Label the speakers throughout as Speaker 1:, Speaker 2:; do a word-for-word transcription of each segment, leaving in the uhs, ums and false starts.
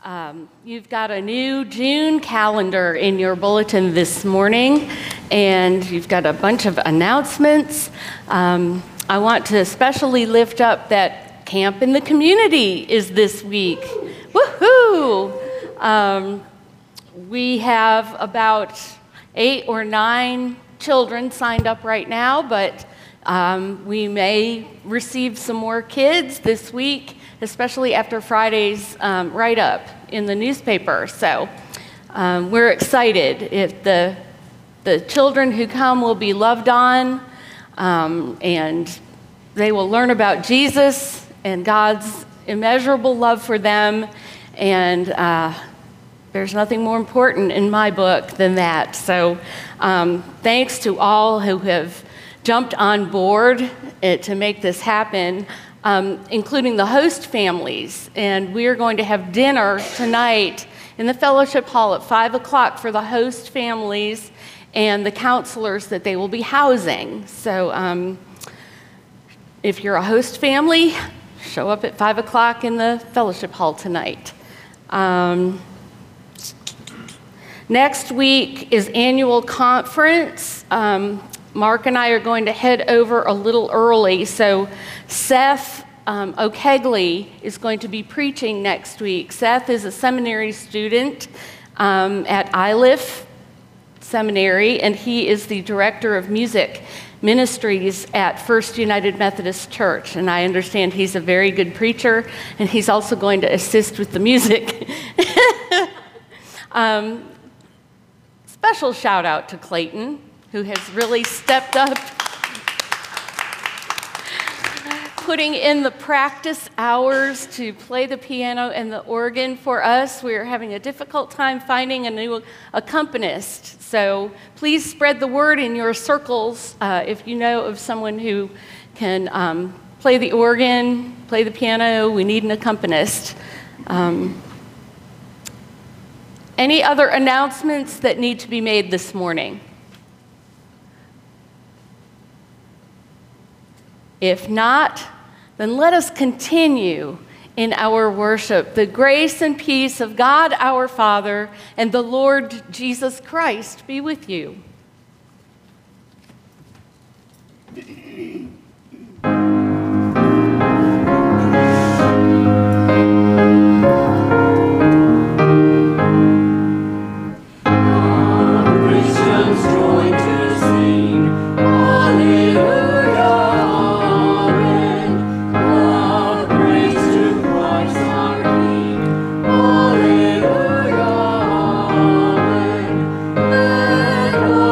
Speaker 1: Um, you've got a new June calendar in your bulletin this morning, and you've got a bunch of announcements. Um, I want to especially lift up that Camp in the Community is this week. Woohoo! Um, we have about eight or nine children signed up right now, but um, we may receive some more kids this week, especially after Friday's um, write-up in the newspaper. So um, we're excited. If the, the children who come will be loved on, um, and they will learn about Jesus and God's immeasurable love for them, and uh, there's nothing more important in my book than that. So um, thanks to all who have jumped on board it, to make this happen, um, including the host families. And we are going to have dinner tonight in the fellowship hall at five o'clock for the host families and the counselors that they will be housing. So um, if you're a host family, show up at five o'clock in the fellowship hall tonight. Um, next week is annual conference. Um, Mark and I are going to head over a little early, so Seth um, O'Kegley is going to be preaching next week. Seth is a seminary student um, at I L I F Seminary, and he is the director of music ministries at First United Methodist Church, and I understand he's a very good preacher, and he's also going to assist with the music. um, special shout out to Clayton, who has really stepped up, putting in the practice hours to play the piano and the organ for us. We are having a difficult time finding a new accompanist, so please spread the word in your circles uh, if you know of someone who can um, play the organ, play the piano. We need an accompanist. Um, any other announcements that need to be made this morning? If not, then let us continue in our worship. The grace and peace of God our Father and the Lord Jesus Christ be with you.
Speaker 2: Hallelujah, amen.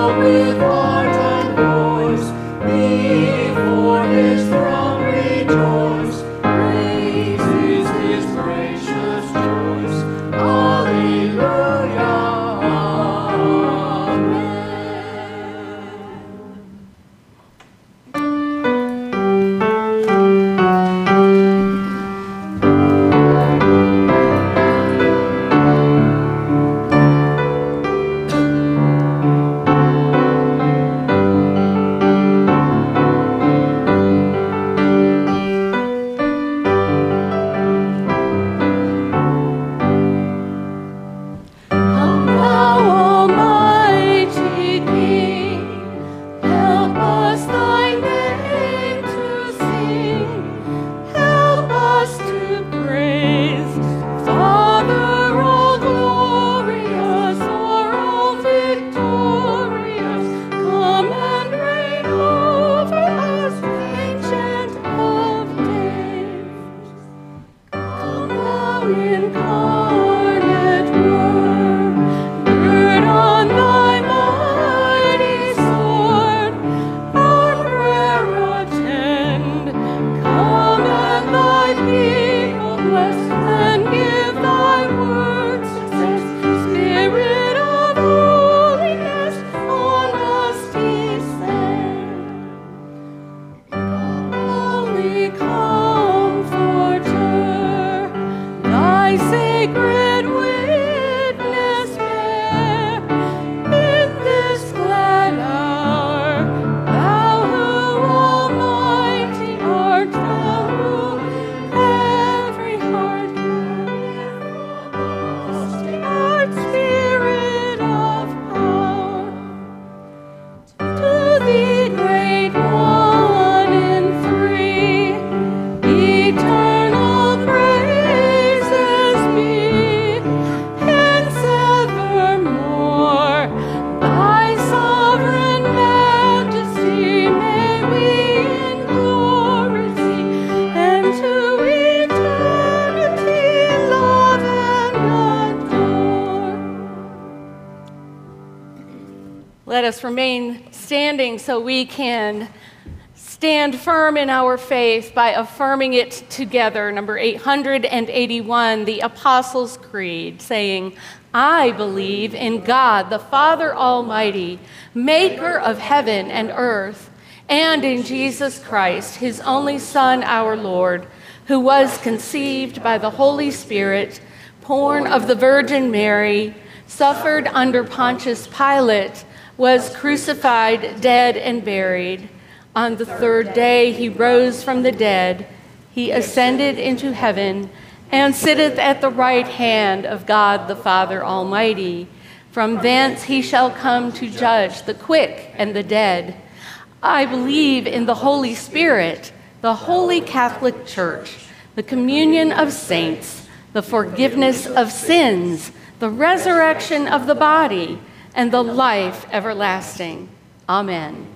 Speaker 1: let us remain standing so we can stand firm in our faith by affirming it together. Number eight hundred eighty-one, the Apostles' Creed, saying, I believe in God, the Father Almighty, maker of heaven and earth, and in Jesus Christ, his only Son, our Lord, who was conceived by the Holy Spirit, born of the Virgin Mary, suffered under Pontius Pilate, was crucified, dead, and buried. On the third day he rose from the dead. He ascended into heaven and sitteth at the right hand of God the Father Almighty. From thence he shall come to judge the quick and the dead. I believe in the Holy Spirit, the holy Catholic Church, the communion of saints, the forgiveness of sins, the resurrection of the body, and the life everlasting. Amen.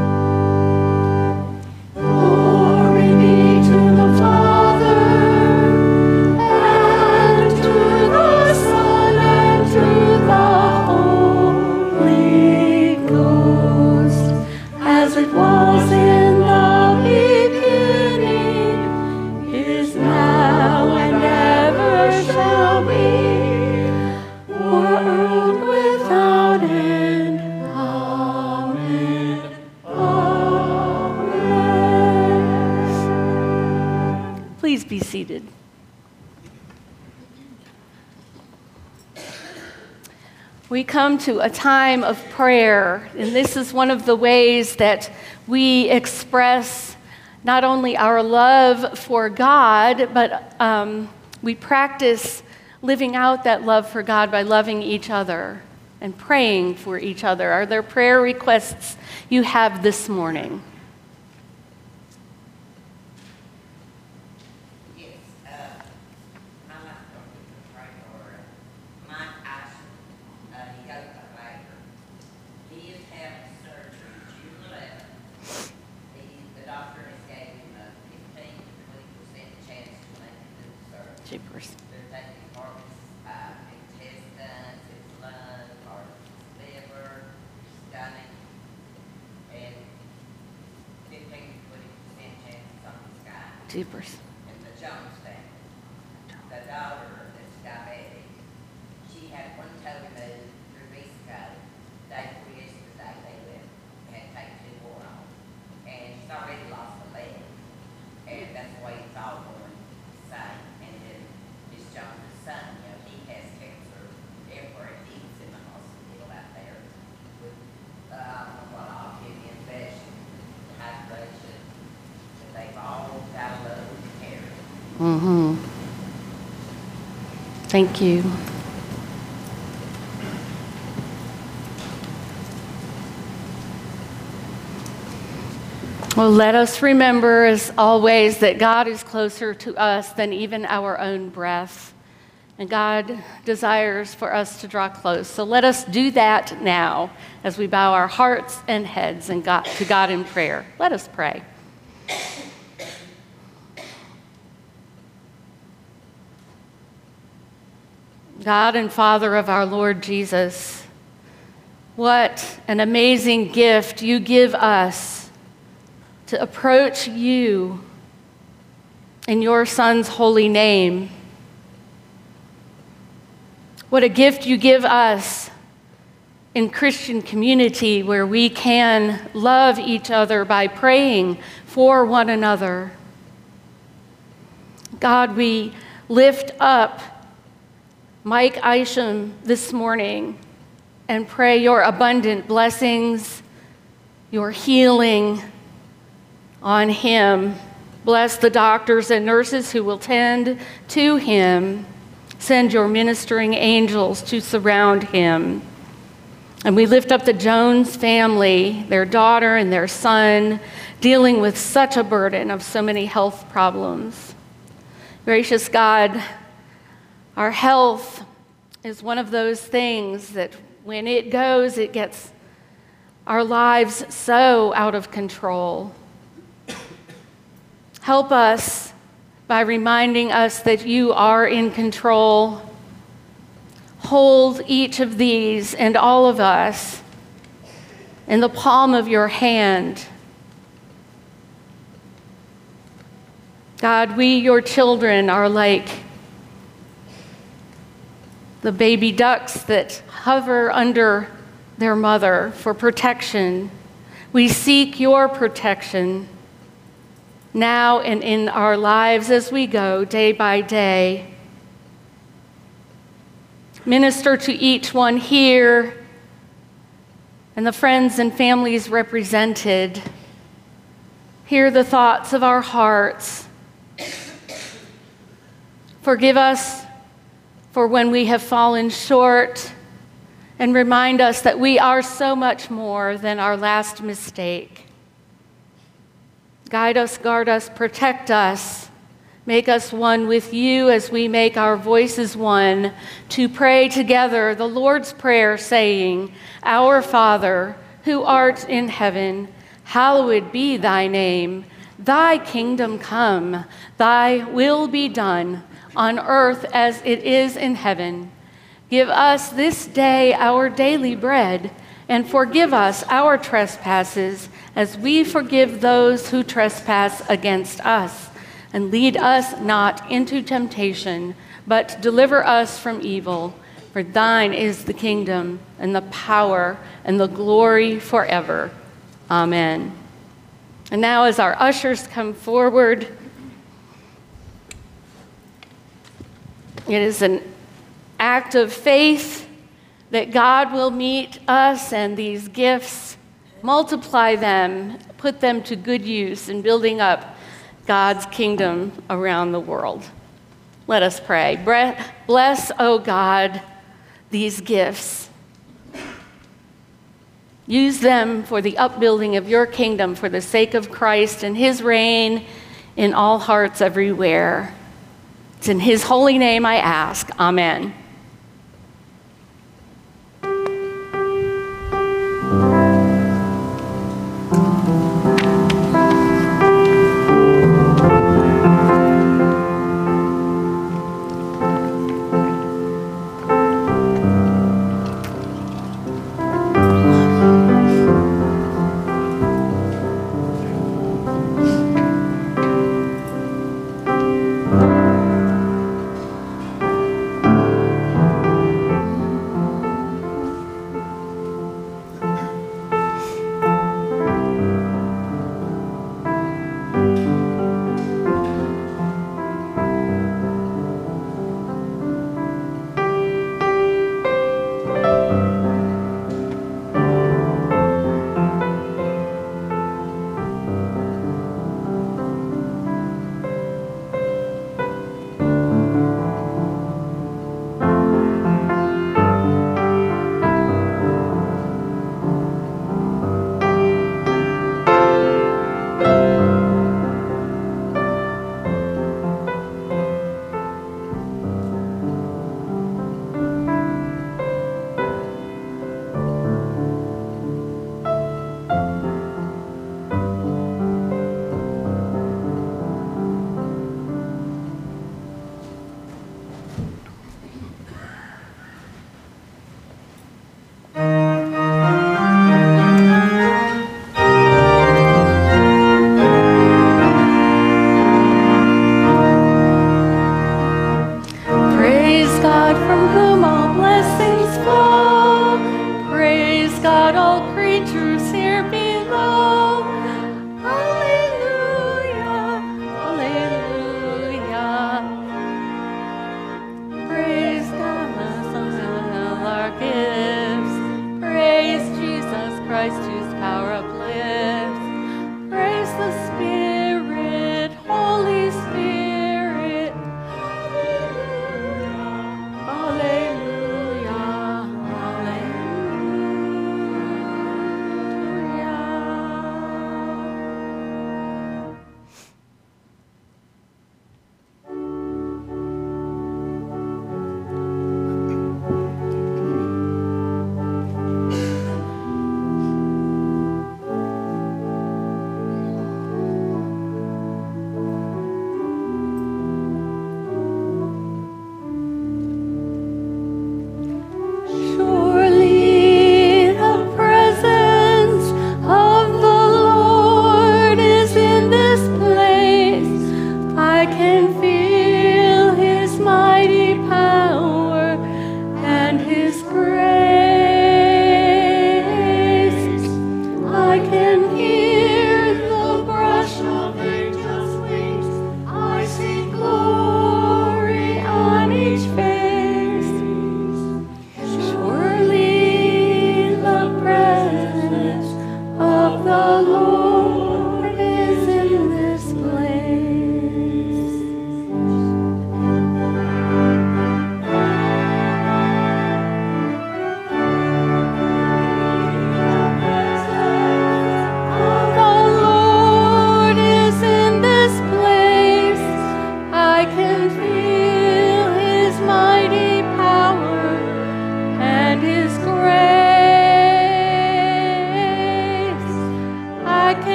Speaker 2: Glory be to the Father, and to the Son, and to the Holy Ghost, as it was in the beginning, is now, and ever shall be, world without end. Amen. Amen.
Speaker 1: Please be seated. We come to a time of prayer, and this is one of the ways that we express not only our love for God, but um, we practice living out that love for God by loving each other and praying for each other. Are there prayer requests you have this morning?
Speaker 3: Yes, uh, my last one was to pray for uh, Mike Ashton. Uh, he got a labor. He is having surgery June eleventh. He, the doctor has gave him a fifteen to twenty percent chance to make it through the surgery.
Speaker 1: Jeepers.
Speaker 3: They're taking part of his uh, intestines, his lungs, part of his liver, his stomach, and fifteen to twenty percent chance on his guy.
Speaker 1: Jeepers.
Speaker 3: And the Jones family, the daughter that's diabetic, she had one toe removed three weeks ago. Day before yesterday, they went and had to take two more off. And she's already lost a leg. And that's the way it's all going the same. And then Miss Jones' son, you know, he has cancer everywhere. He was in the hospital out there with, uh, I don't know what all, kidney infection, hydration. And they've all got a load to carry.
Speaker 1: Mm-hmm. Thank you. Well, let us remember, as always, that God is closer to us than even our own breath. And God desires for us to draw close. So let us do that now as we bow our hearts and heads and God, to God in prayer. Let us pray. God and Father of our Lord Jesus, what an amazing gift you give us to approach you in your Son's holy name. What a gift you give us in Christian community where we can love each other by praying for one another. God, we lift up Mike Isham this morning and pray your abundant blessings, your healing on him. Bless the doctors and nurses who will tend to him. Send your ministering angels to surround him. And we lift up the Jones family, their daughter and their son, dealing with such a burden of so many health problems. Gracious God, our health is one of those things that when it goes, it gets our lives so out of control. Help us by reminding us that you are in control. Hold each of these and all of us in the palm of your hand. God, we, your children, are like the baby ducks that hover under their mother for protection. We seek your protection now and in our lives as we go day by day. Minister to each one here and the friends and families represented. Hear the thoughts of our hearts. Forgive us for when we have fallen short, and remind us that we are so much more than our last mistake. Guide us, guard us, protect us. Make us one with you as we make our voices one to pray together the Lord's Prayer, saying, Our Father, who art in heaven, hallowed be thy name. Thy kingdom come, thy will be done, on earth as it is in heaven. Give us this day our daily bread, and forgive us our trespasses as we forgive those who trespass against us. And lead us not into temptation, but deliver us from evil. For thine is the kingdom, and the power, and the glory forever. Amen. And now as our ushers come forward, it is an act of faith that God will meet us and these gifts, multiply them, put them to good use in building up God's kingdom around the world. Let us pray. Bless, O God, these gifts. Use them for the upbuilding of your kingdom for the sake of Christ and his reign in all hearts everywhere. It's in his holy name I ask. Amen.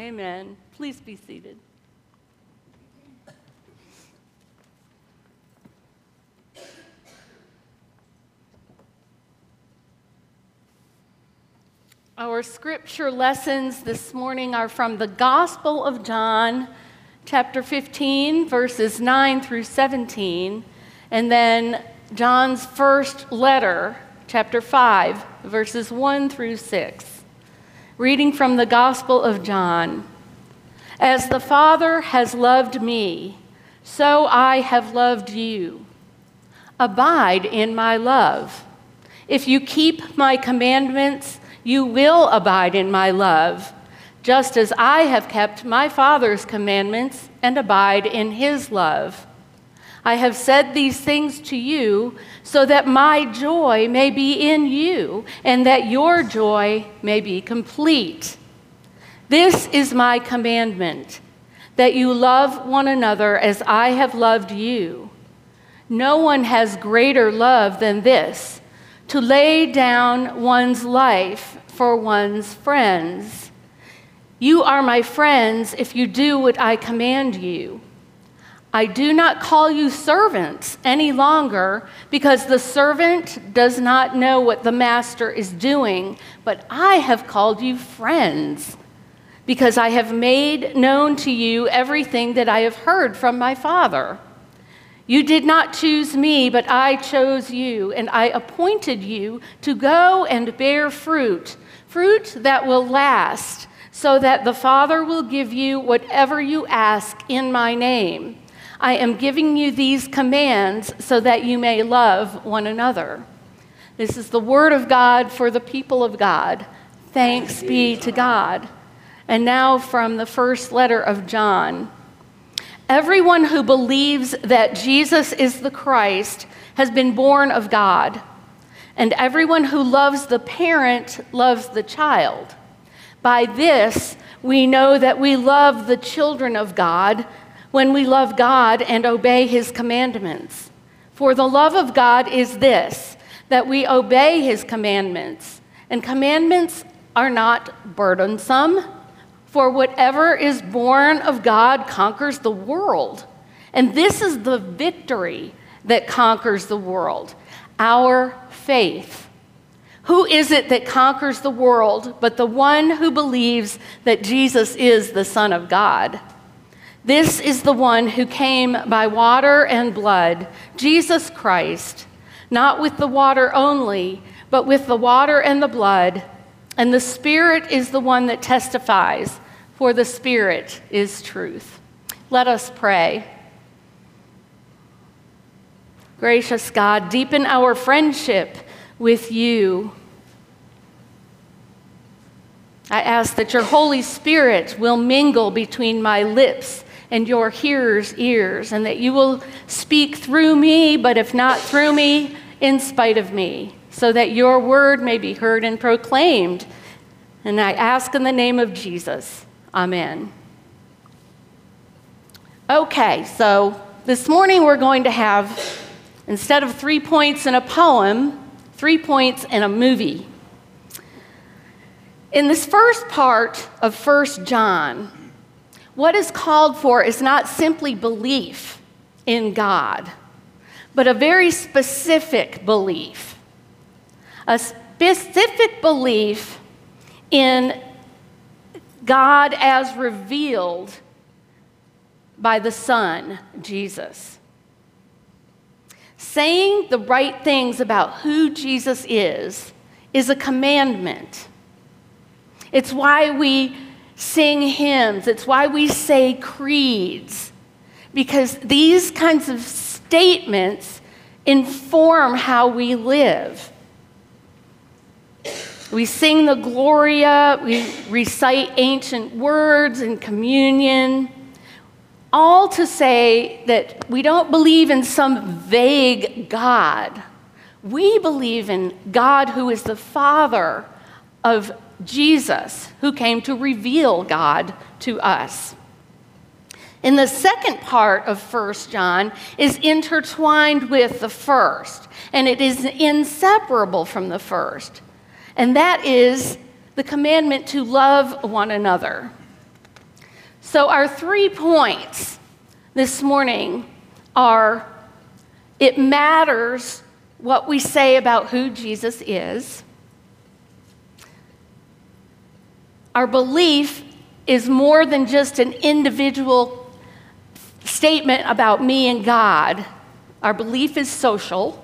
Speaker 1: Amen. Please be seated. Our scripture lessons this morning are from the Gospel of John, chapter fifteen, verses nine through seventeen, and then John's first letter, chapter five, verses one through six. Reading from the Gospel of John. As the Father has loved me, so I have loved you. Abide in my love. If you keep my commandments, you will abide in my love, just as I have kept my Father's commandments and abide in his love. I have said these things to you so that my joy may be in you and that your joy may be complete. This is my commandment, that you love one another as I have loved you. No one has greater love than this, to lay down one's life for one's friends. You are my friends if you do what I command you. I do not call you servants any longer, because the servant does not know what the master is doing, but I have called you friends, because I have made known to you everything that I have heard from my Father. You did not choose me, but I chose you, and I appointed you to go and bear fruit, fruit that will last, so that the Father will give you whatever you ask in my name. I am giving you these commands so that you may love one another. This is the word of God for the people of God. Thanks be to God. And now from the first letter of John. Everyone who believes that Jesus is the Christ has been born of God, and everyone who loves the parent loves the child. By this, we know that we love the children of God when we love God and obey his commandments. For the love of God is this, that we obey his commandments, and commandments are not burdensome. For whatever is born of God conquers the world. And this is the victory that conquers the world, our faith. Who is it that conquers the world but the one who believes that Jesus is the Son of God? This is the one who came by water and blood, Jesus Christ, not with the water only, but with the water and the blood. And the Spirit is the one that testifies, for the Spirit is truth. Let us pray. Gracious God, deepen our friendship with you. I ask that your Holy Spirit will mingle between my lips and your hearers' ears, and that you will speak through me, but if not through me, in spite of me, so that your word may be heard and proclaimed. And I ask in the name of Jesus, amen. Okay, so this morning we're going to have, instead of three points in a poem, three points in a movie. In this first part of First John, what is called for is not simply belief in God, but a very specific belief. A specific belief in God as revealed by the Son, Jesus. Saying the right things about who Jesus is is a commandment. It's why we sing hymns. It's why we say creeds. Because these kinds of statements inform how we live. We sing the Gloria, we recite ancient words in communion, all to say that we don't believe in some vague God. We believe in God who is the Father of Jesus, who came to reveal God to us. In the second part of First John is intertwined with the first, and it is inseparable from the first. And that is the commandment to love one another. So our three points this morning are: it matters what we say about who Jesus is. Our belief is more than just an individual statement about me and God. Our belief is social.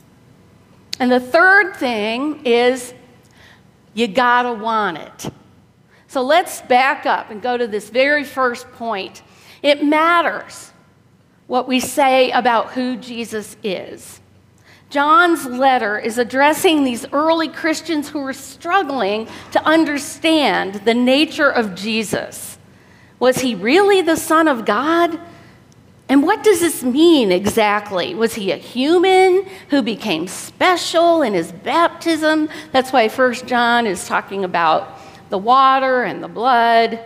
Speaker 1: And the third thing is, you gotta want it. So let's back up and go to this very first point. It matters what we say about who Jesus is. John's letter is addressing these early Christians who were struggling to understand the nature of Jesus. Was he really the Son of God? And what does this mean exactly? Was he a human who became special in his baptism? That's why First John is talking about the water and the blood.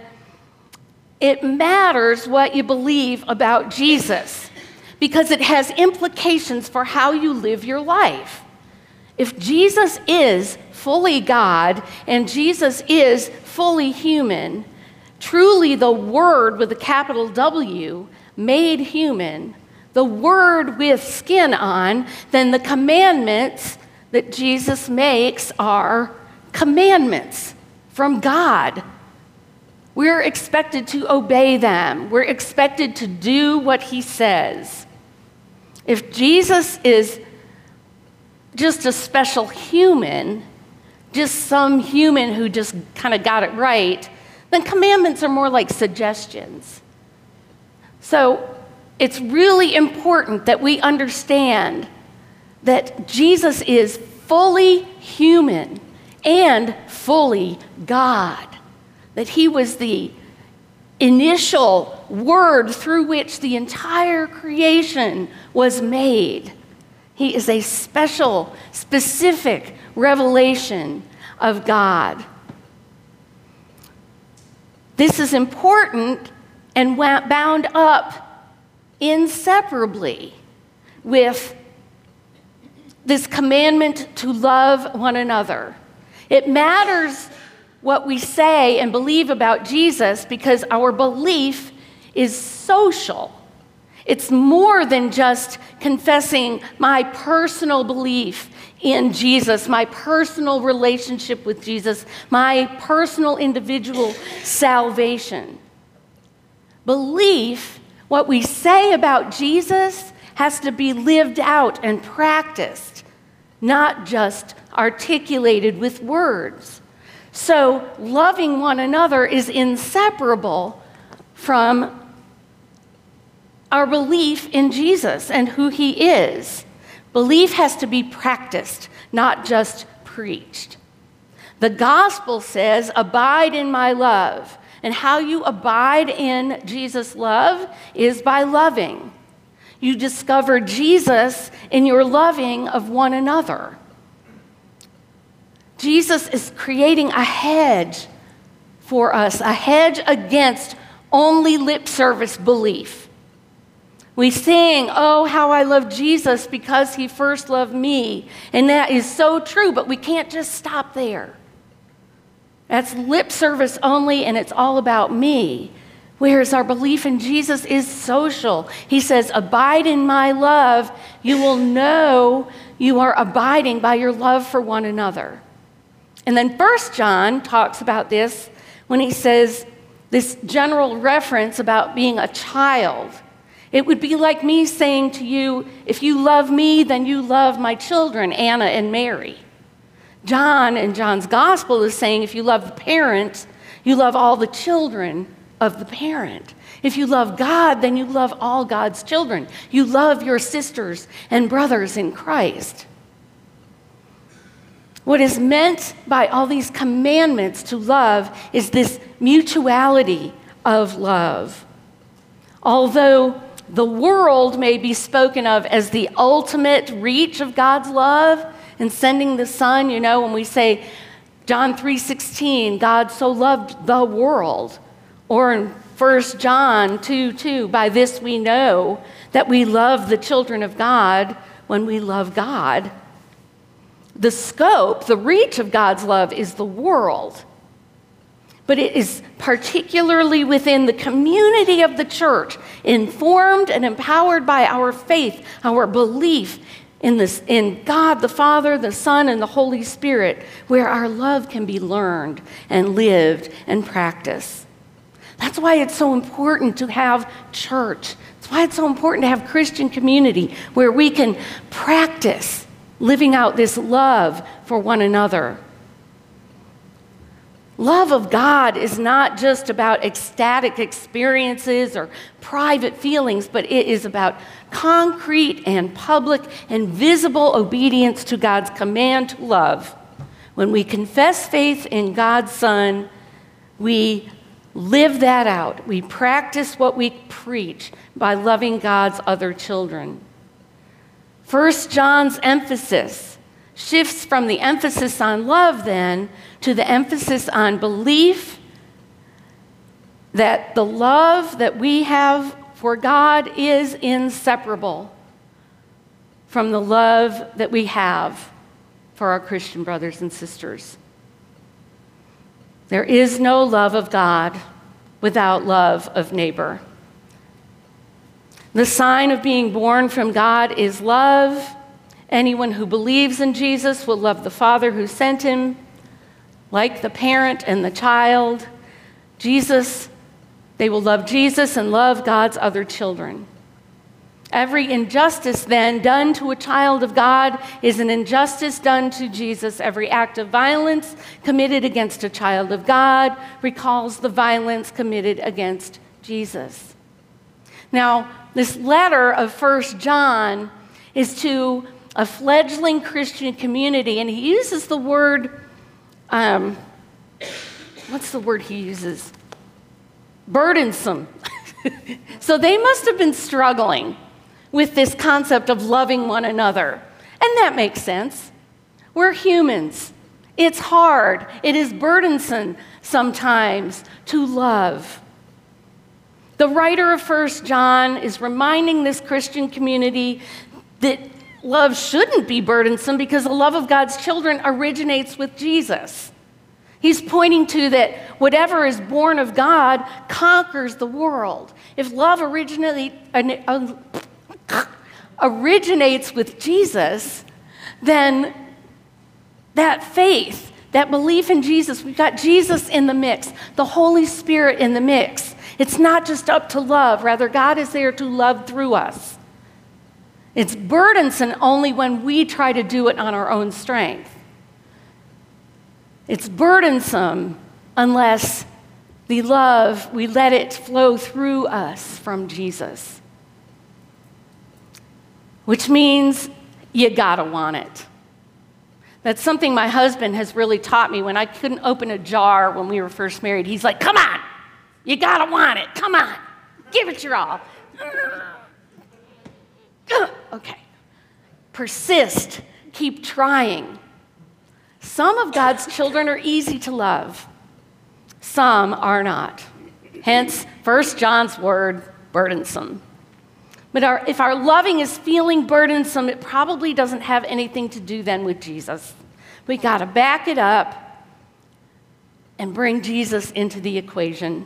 Speaker 1: It matters what you believe about Jesus, because it has implications for how you live your life. If Jesus is fully God and Jesus is fully human, truly the Word with a capital W, made human, the Word with skin on, then the commandments that Jesus makes are commandments from God. We're expected to obey them. We're expected to do what he says. If Jesus is just a special human, just some human who just kind of got it right, then commandments are more like suggestions. So it's really important that we understand that Jesus is fully human and fully God, that he was the initial word through which the entire creation was made. He is a special, specific revelation of God. This is important and bound up inseparably with this commandment to love one another. It matters what we say and believe about Jesus because our belief is social. It's more than just confessing my personal belief in Jesus, my personal relationship with Jesus, my personal individual salvation. Belief, what we say about Jesus, has to be lived out and practiced, not just articulated with words. So loving one another is inseparable from our belief in Jesus and who he is. Belief has to be practiced, not just preached. The gospel says, abide in my love. And how you abide in Jesus' love is by loving. You discover Jesus in your loving of one another. Jesus is creating a hedge for us, a hedge against only lip service belief. We sing, oh, how I love Jesus because he first loved me. And that is so true, but we can't just stop there. That's lip service only, and it's all about me. Whereas our belief in Jesus is social. He says, abide in my love. You will know you are abiding by your love for one another. And then First John talks about this when he says this general reference about being a child. It would be like me saying to you, if you love me, then you love my children, Anna and Mary. John in John's gospel is saying, if you love the parent, you love all the children of the parent. If you love God, then you love all God's children. You love your sisters and brothers in Christ. What is meant by all these commandments to love is this mutuality of love. Although the world may be spoken of as the ultimate reach of God's love in sending the Son, you know, when we say John three sixteen, God so loved the world, or in First John two two, by this we know that we love the children of God when we love God. The scope, the reach of God's love is the world. but it is particularly within the community of the church, informed and empowered by our faith, our belief in, this, in God the Father, the Son, and the Holy Spirit, where our love can be learned and lived and practiced. That's why it's so important to have church. That's why it's so important to have Christian community where we can practice living out this love for one another. Love of God is not just about ecstatic experiences or private feelings, but it is about concrete and public and visible obedience to God's command to love. When we confess faith in God's Son, we live that out. We practice what we preach by loving God's other children. First John's emphasis shifts from the emphasis on love then to the emphasis on belief that the love that we have for God is inseparable from the love that we have for our Christian brothers and sisters. There is no love of God without love of neighbor. The sign of being born from God is love. Anyone who believes in Jesus will love the Father who sent him, like the parent and the child. Jesus, they will love Jesus and love God's other children. Every injustice then done to a child of God is an injustice done to Jesus. Every act of violence committed against a child of God recalls the violence committed against Jesus. Now, this letter of First John is to a fledgling Christian community, and he uses the word, um, what's the word he uses? Burdensome. So they must have been struggling with this concept of loving one another. And that makes sense. We're humans. It's hard. It is burdensome sometimes to love. The writer of First John is reminding this Christian community that love shouldn't be burdensome because the love of God's children originates with Jesus. He's pointing to that whatever is born of God conquers the world. If love originally uh, originates with Jesus, then that faith, that belief in Jesus, we've got Jesus in the mix, the Holy Spirit in the mix. It's not just up to love. Rather, God is there to love through us. It's burdensome only when we try to do it on our own strength. It's burdensome unless the love, we let it flow through us from Jesus. Which means you gotta want it. That's something my husband has really taught me. When I couldn't open a jar when we were first married, he's like, come on, you gotta want it, come on, give it your all. Okay, persist, keep trying. Some of God's children are easy to love. Some are not. Hence, First John's word, burdensome. But our, if our loving is feeling burdensome, it probably doesn't have anything to do then with Jesus. We got to back it up and bring Jesus into the equation.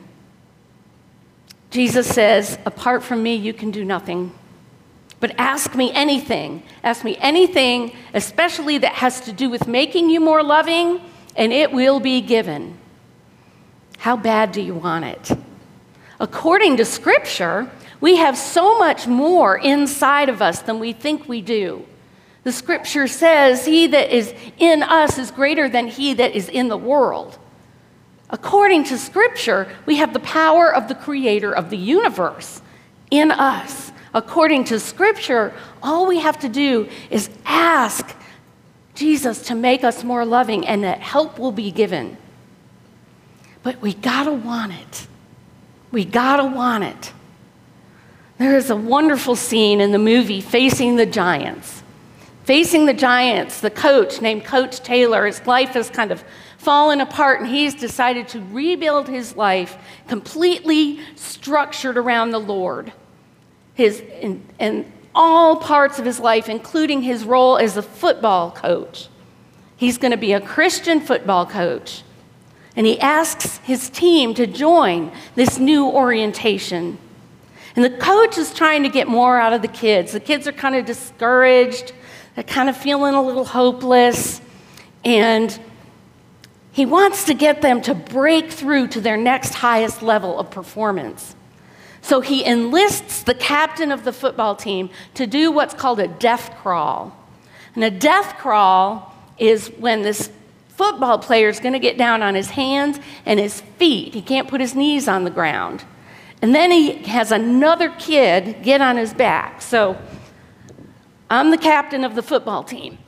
Speaker 1: Jesus says, apart from me, you can do nothing. But ask me anything. Ask me anything, especially that has to do with making you more loving, and it will be given. How bad do you want it? According to Scripture, we have so much more inside of us than we think we do. The Scripture says, he that is in us is greater than he that is in the world. According to Scripture, we have the power of the Creator of the universe in us. According to Scripture, all we have to do is ask Jesus to make us more loving, and that help will be given. But we gotta want it. We gotta want it. There is a wonderful scene in the movie Facing the Giants. Facing the Giants, the coach named Coach Taylor, his life has kind of fallen apart, and he's decided to rebuild his life completely structured around the Lord. His, in, in all parts of his life, including his role as a football coach. He's going to be a Christian football coach. And he asks his team to join this new orientation. And the coach is trying to get more out of the kids. The kids are kind of discouraged. They're kind of feeling a little hopeless. And he wants to get them to break through to their next highest level of performance. So he enlists the captain of the football team to do what's called a death crawl. And a death crawl is when this football player is going to get down on his hands and his feet. He can't put his knees on the ground. And then he has another kid get on his back. So I'm the captain of the football team.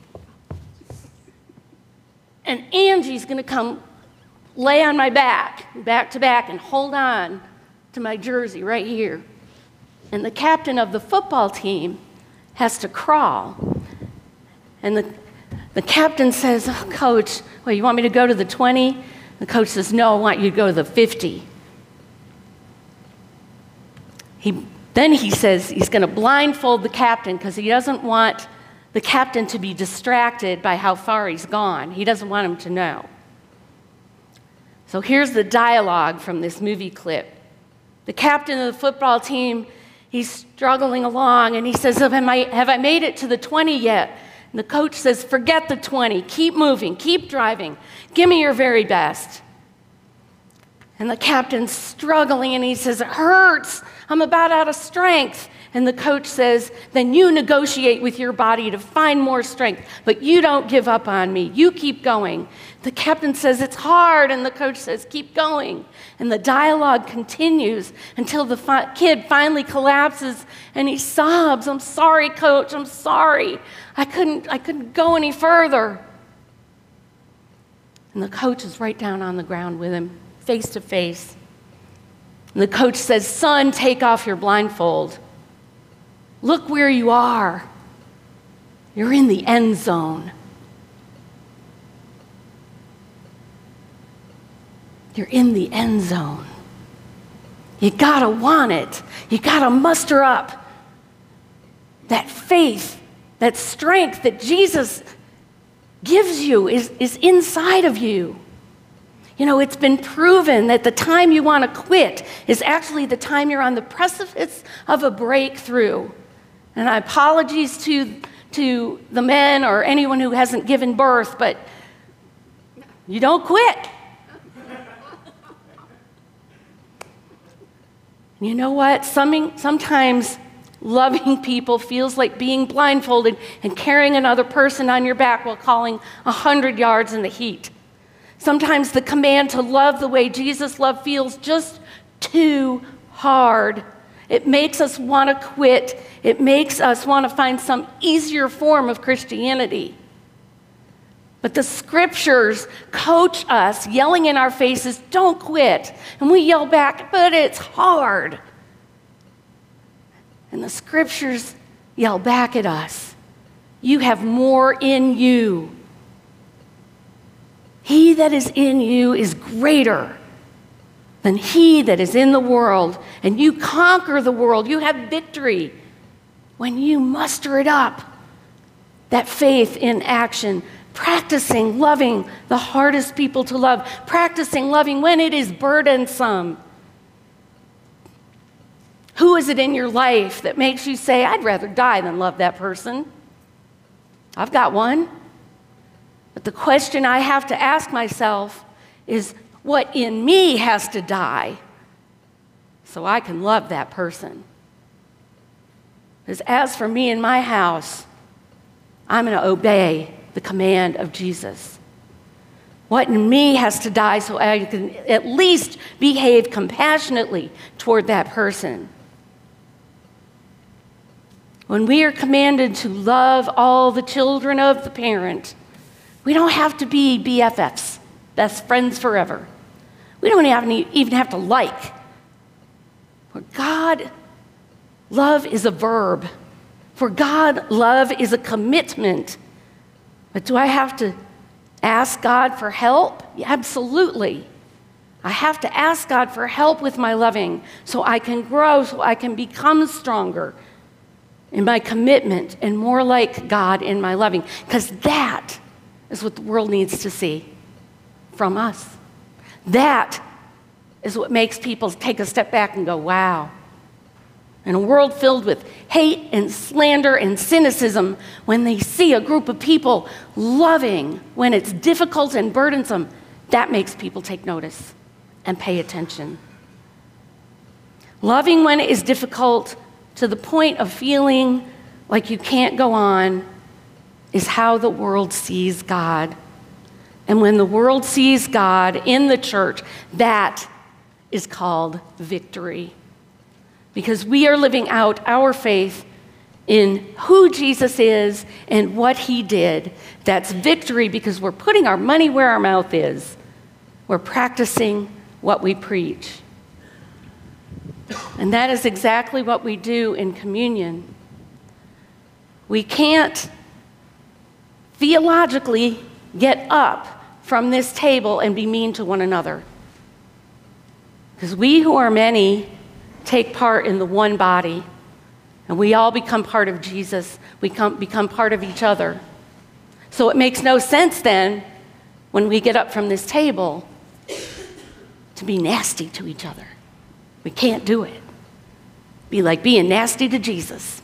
Speaker 1: And Angie's going to come lay on my back, back to back, and hold on to my jersey right here. And the captain of the football team has to crawl. And the, the captain says, oh, Coach, well, you want me to go to the twenty? The coach says, no, I want you to go to the fifty. He, then he says he's going to blindfold the captain because he doesn't want the captain to be distracted by how far he's gone. He doesn't want him to know. So here's the dialogue from this movie clip. The captain of the football team, he's struggling along, and he says, have I, have I made it to the twenty yet? And the coach says, forget the twenty. Keep moving. Keep driving. Give me your very best. And the captain's struggling, and he says, it hurts. I'm about out of strength. And the coach says, then you negotiate with your body to find more strength, but you don't give up on me. You keep going. The captain says, it's hard, and the coach says, keep going. And the dialogue continues until the fi- kid finally collapses, and he sobs, I'm sorry, coach, I'm sorry. I couldn't, I couldn't go any further. And the coach is right down on the ground with him, face to face. And the coach says, son, take off your blindfold. Look where you are. You're in the end zone. You're in the end zone. You gotta want it. You gotta muster up that faith, that strength that Jesus gives you is, is inside of you. You know, it's been proven that the time you want to quit is actually the time you're on the precipice of a breakthrough. And I apologies to, to the men or anyone who hasn't given birth, but you don't quit. You know what? Some, sometimes loving people feels like being blindfolded and carrying another person on your back while calling a hundred yards in the heat. Sometimes the command to love the way Jesus loved feels just too hard. It makes us want to quit. It makes us want to find some easier form of Christianity. But the scriptures coach us, yelling in our faces, don't quit. And we yell back, but it's hard. And the scriptures yell back at us, you have more in you. He that is in you is greater than he that is in the world. And you conquer the world. You have victory when you muster it up. That faith in action. Practicing loving the hardest people to love. Practicing loving when it is burdensome. Who is it in your life that makes you say, I'd rather die than love that person? I've got one. But the question I have to ask myself is, what in me has to die so I can love that person? Because as for me and my house, I'm going to obey the command of Jesus. What in me has to die so I can at least behave compassionately toward that person? When we are commanded to love all the children of the parent, we don't have to be B F Fs, best friends forever. We don't even have to like. For God, love is a verb. For God, love is a commitment. But do I have to ask God for help? Yeah, absolutely. I have to ask God for help with my loving so I can grow, so I can become stronger in my commitment and more like God in my loving. Because that is what the world needs to see from us. That is what makes people take a step back and go, wow. In a world filled with hate and slander and cynicism, when they see a group of people loving when it's difficult and burdensome, that makes people take notice and pay attention. Loving when it is difficult to the point of feeling like you can't go on is how the world sees God. And when the world sees God in the church, that is called victory. Because we are living out our faith in who Jesus is and what he did. That's victory because we're putting our money where our mouth is. We're practicing what we preach. And that is exactly what we do in communion. We can't theologically get up from this table and be mean to one another. Because we who are many take part in the one body, and we all become part of Jesus. We come, become part of each other. So it makes no sense then, when we get up from this table, to be nasty to each other. We can't do it. Be like being nasty to Jesus.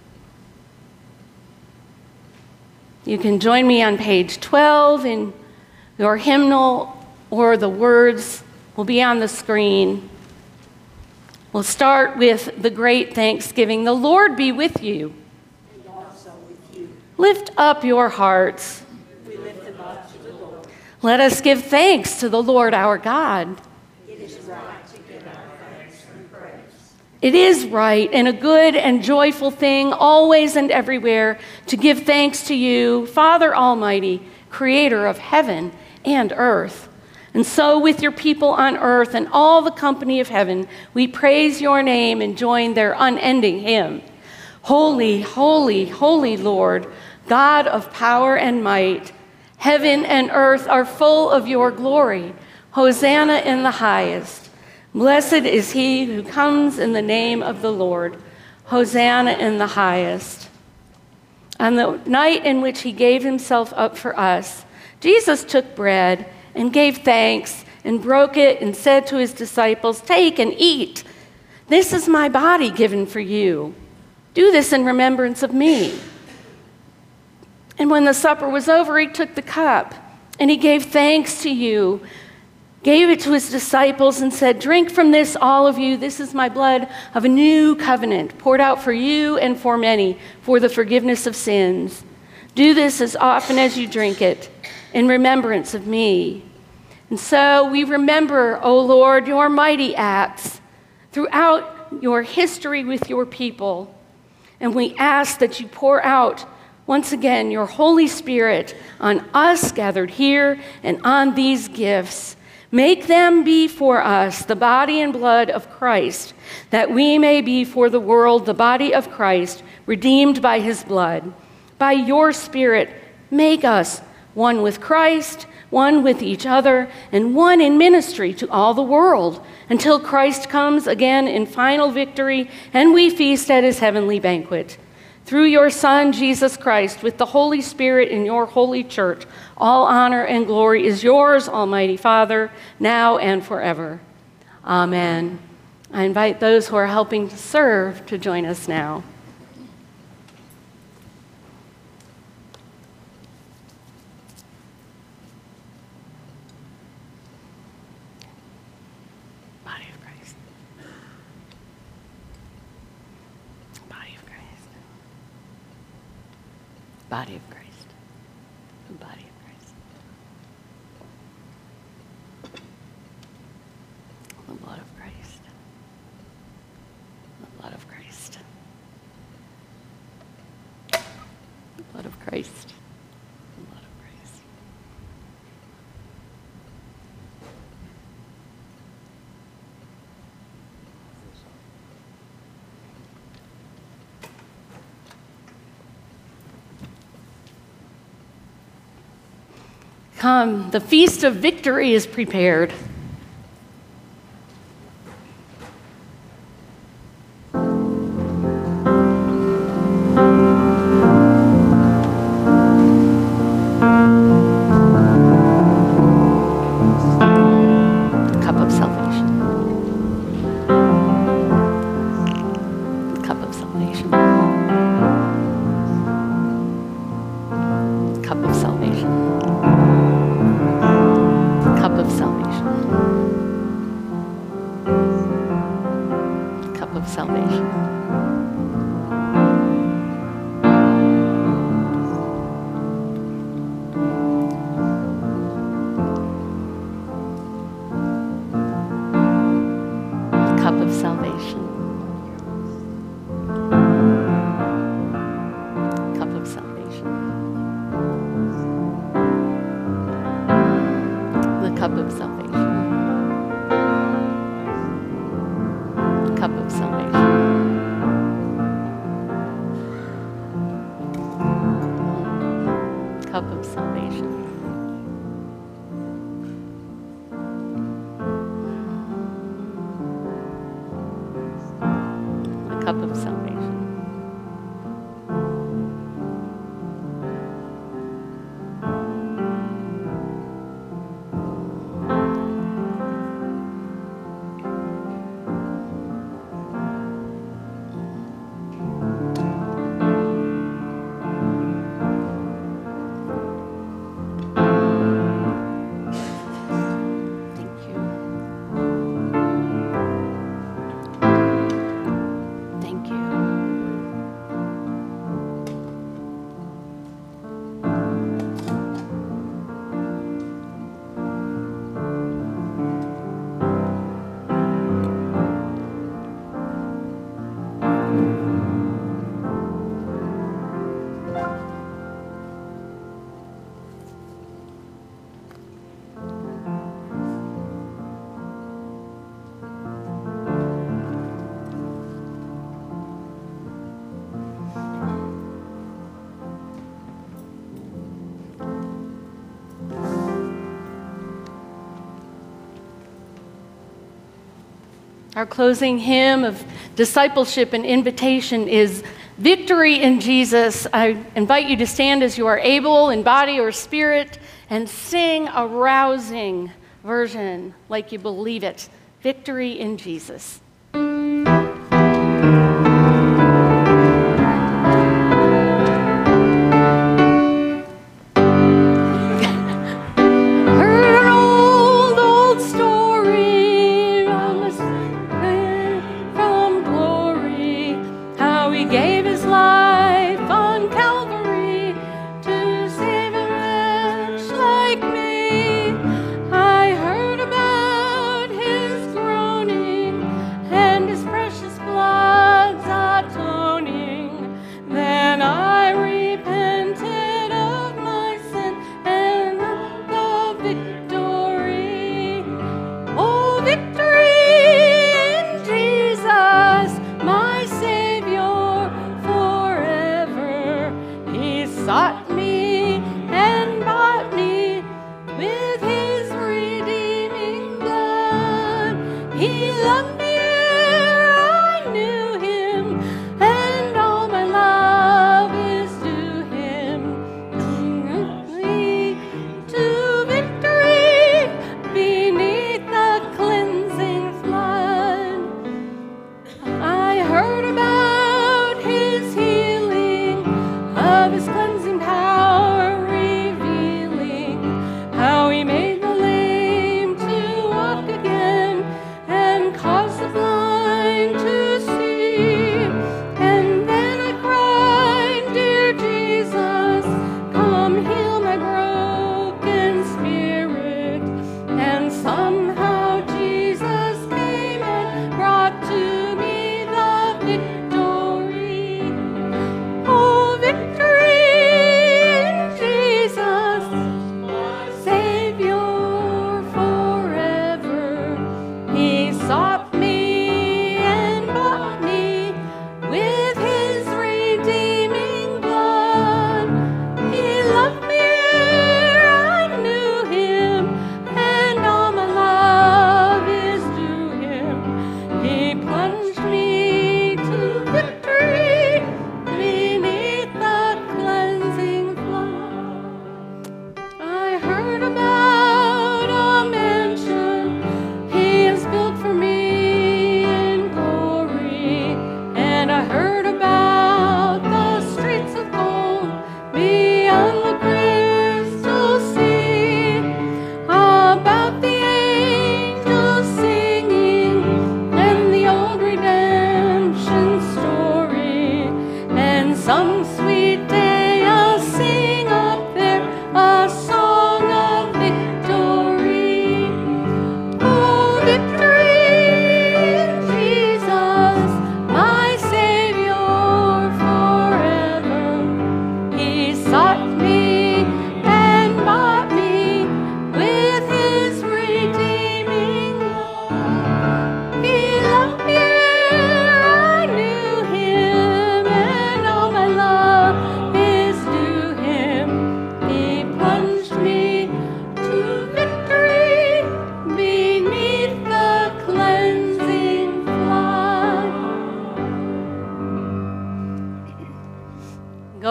Speaker 1: You can join me on page twelve in your hymnal, or the words will be on the screen. We'll start with the great thanksgiving. The Lord be with you.
Speaker 2: And also with you.
Speaker 1: Lift up your hearts.
Speaker 2: We lift them up to the Lord.
Speaker 1: Let us give thanks to the Lord our God.
Speaker 2: It is right to give our thanks and praise.
Speaker 1: It is right and a good and joyful thing, always and everywhere, to give thanks to you, Father Almighty, creator of heaven and earth. And so with your people on earth and all the company of heaven, we praise your name and join their unending hymn. Holy, holy, holy Lord, God of power and might, heaven and earth are full of your glory. Hosanna in the highest. Blessed is he who comes in the name of the Lord. Hosanna in the highest. On the night in which he gave himself up for us, Jesus took bread and gave thanks and broke it and said to his disciples, "Take and eat. This is my body given for you. Do this in remembrance of me." And when the supper was over, he took the cup and he gave thanks to you, gave it to his disciples and said, "Drink from this, all of you. This is my blood of a new covenant, poured out for you and for many for the forgiveness of sins. Do this as often as you drink it in remembrance of me." And so we remember, O Lord, your mighty acts throughout your history with your people. And we ask that you pour out once again your Holy Spirit on us gathered here and on these gifts. Make them be for us the body and blood of Christ, that we may be for the world the body of Christ, redeemed by his blood. By your Spirit, make us one with Christ, one with each other, and one in ministry to all the world, until Christ comes again in final victory and we feast at his heavenly banquet. Through your Son, Jesus Christ, with the Holy Spirit in your holy church, all honor and glory is yours, Almighty Father, now and forever. Amen. I invite those who are helping to serve to join us now. Body of Christ. Body of Christ. Body of Christ. The body of Christ. The blood of Christ. The blood of Christ. The blood of Christ. The blood of Christ. Come, the feast of victory is prepared. salvation. The cup of salvation. Cup of salvation. The cup of salvation. Cup of salvation. Cup of salvation. The cup of salvation. Thank you. Thank you. Our closing hymn of discipleship and invitation is Victory in Jesus. I invite you to stand as you are able in body or spirit and sing a rousing version like you believe it. Victory in Jesus.
Speaker 2: He loved me ere I knew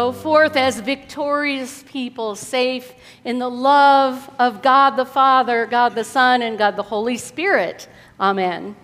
Speaker 1: go forth as victorious people, safe in the love of God the Father, God the Son, and God the Holy Spirit. Amen.